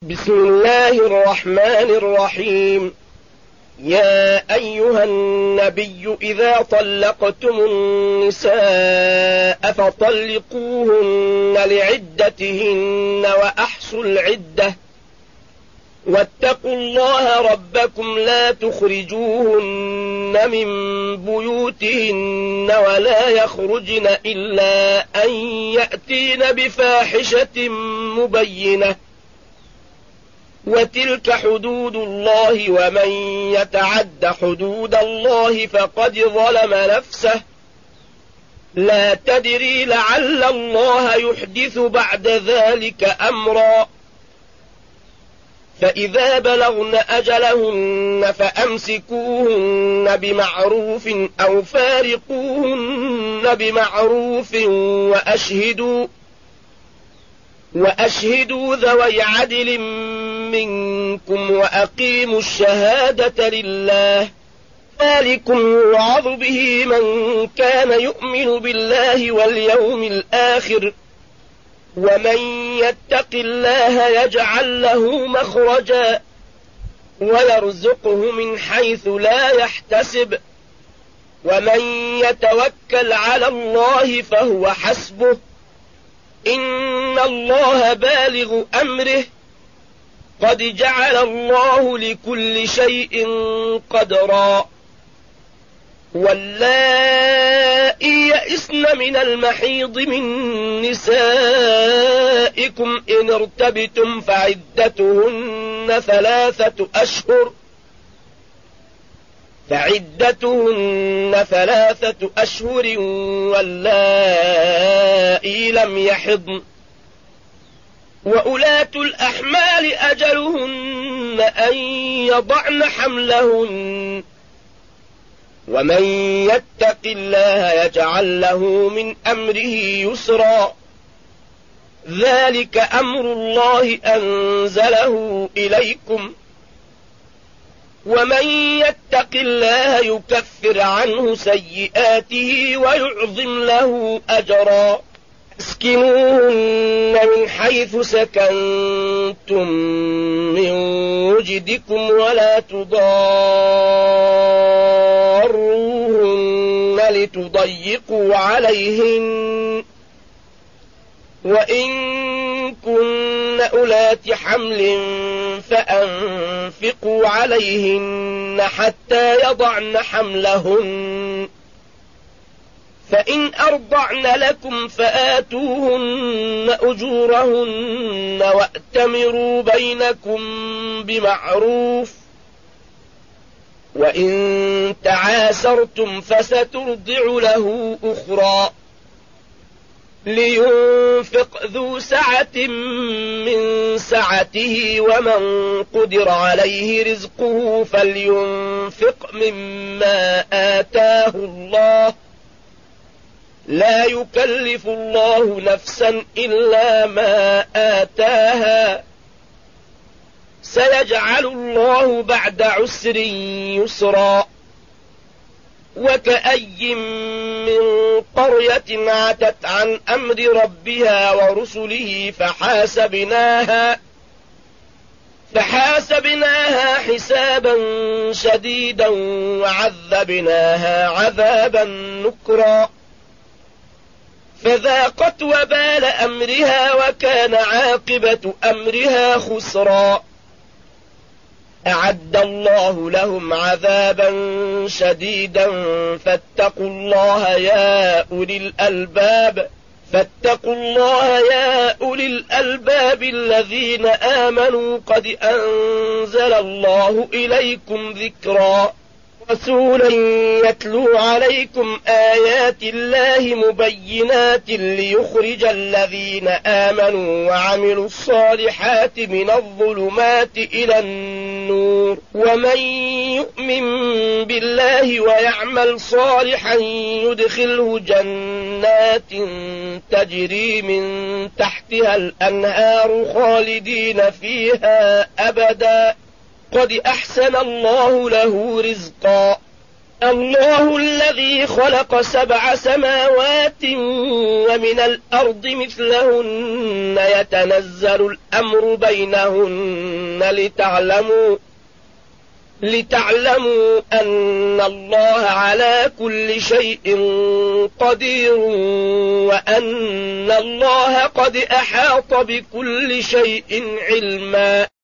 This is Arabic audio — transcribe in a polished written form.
بسم الله الرحمن الرحيم. يا أيها النبي إذا طلقتم النساء فطلقوهن لعدتهن وأحصوا العدة واتقوا الله ربكم لا تخرجوهن من بيوتهن ولا يخرجن إلا أن يأتين بفاحشة مبينة وتلك حدود الله ومن يتعد حدود الله فقد ظلم نفسه لا تدري لعل الله يحدث بعد ذلك أمرا فإذا بلغن أجلهن فأمسكوهن بمعروف أو فارقوهن بمعروف وأشهدوا ذوي عدل منكم وأقيموا الشهادة لله ذلكم يوعظ به من كان يؤمن بالله واليوم الآخر ومن يتق الله يجعل له مخرجا ويرزقه من حيث لا يحتسب ومن يتوكل على الله فهو حسبه إن الله بالغ أمره قد جعل الله لكل شيء قدرا واللائي يئسن من المحيض من نسائكم إن ارتبتم فعدتهن ثلاثة أشهر واللائي لم يحضن وأولاة الأحمال أجلهن أن يضعن حملهن ومن يتق الله يجعل له من أمره يسرا ذلك أمر الله أنزله إليكم ومن يتق الله يكفر عنه سيئاته ويعظم له أجرا اسكنوهن من حيث سكنتم من وجدكم ولا تضاروهن لتضيقوا عليهن وإن كن أولات حمل فأنفقوا عليهن حتى يضعن حملهن فإن أرضعن لكم فآتوهن أجورهن وأتمروا بينكم بمعروف وإن تعاسرتم فسترضع له أخرى لينفق ذو سعة من سعته ومن قدر عليه رزقه فلينفق مما آتاه الله لا يكلف الله نفسا إلا ما آتاها سيجعل الله بعد عسر يسرا وكأي من قرية عتت عن أمر ربها ورسله فحاسبناها حسابا شديدا وعذبناها عذابا نكرا فذاقت وبال أمرها وكان عاقبة أمرها خسرا أعد الله لهم عذابا شديدا فاتقوا الله يا أولي الألباب الذين آمنوا قد أنزل الله إليكم ذكرا رسولا يتلو عليكم آيات الله مبينات ليخرج الذين آمنوا وعملوا الصالحات من الظلمات إلى النور ومن يؤمن بالله ويعمل صالحا يدخله جنات تجري من تحتها الأنهار خالدين فيها أبدا قد أحسن الله له رزقا الله الذي خلق 7 سماوات ومن الأرض مثلهن يتنزل الأمر بينهن لتعلموا أن الله على كل شيء قدير وأن الله قد أحاط بكل شيء علما